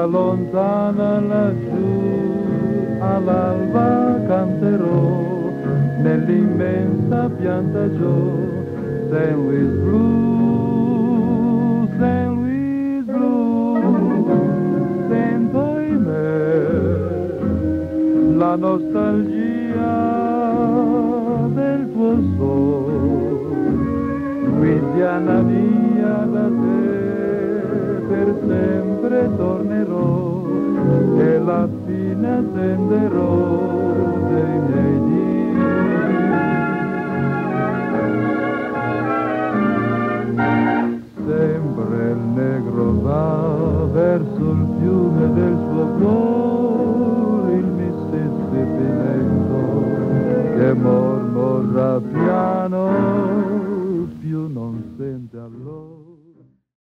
terra lontana laggiù, all'alba canterò nell'immensa pianta giù. Saint Louis Blue, Saint Louis Blue, sento in me la nostalgia del tuo sole. Louisiana mia, da te per sempre tornerò e la fine attenderò dei miei dì. Sempre il negro va verso il fiume del suo cuore, il Mississippi lento che mormora piano, più non sente allora.